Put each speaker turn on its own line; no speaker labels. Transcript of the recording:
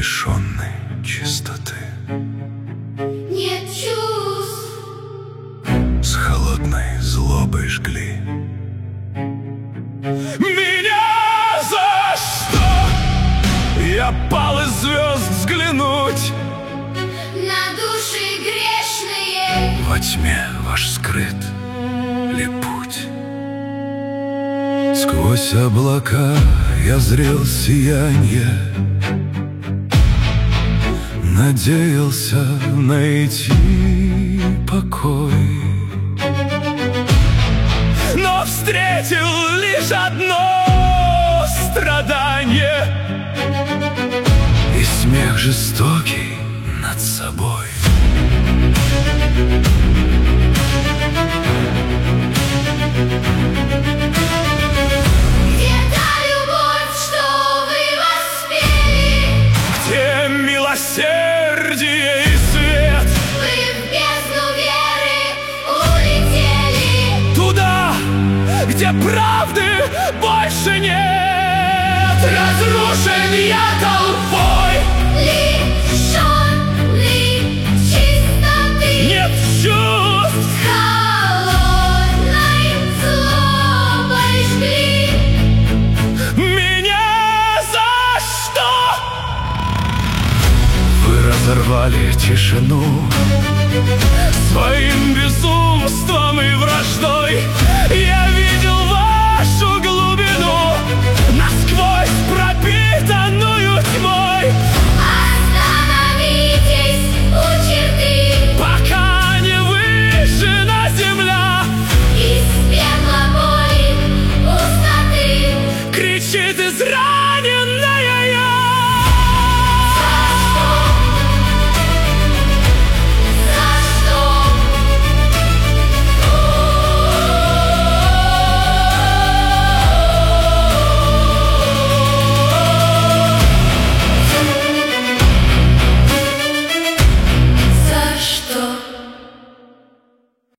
лишенный чистоты,
нет чувств,
с холодной злобой жгли. Меня за что? Я пал из звезд взглянуть
на души грешные.
во тьме ваш скрыт ли путь? Сквозь облака я зрел сиянье, надеялся найти покой, но встретил лишь одно страдание и смех жестокий над собой.
Где та любовь, что вы воспели?
Где милосердие и свет?
Вы в бездну веры улетели.
Туда, где правды больше нет, разрушен я толпой.
Лишенный чистоты,
Нет чувств,
холодной злобой жгли.
меня за что? Вы разорвали тишину своим безумством и враждой. Я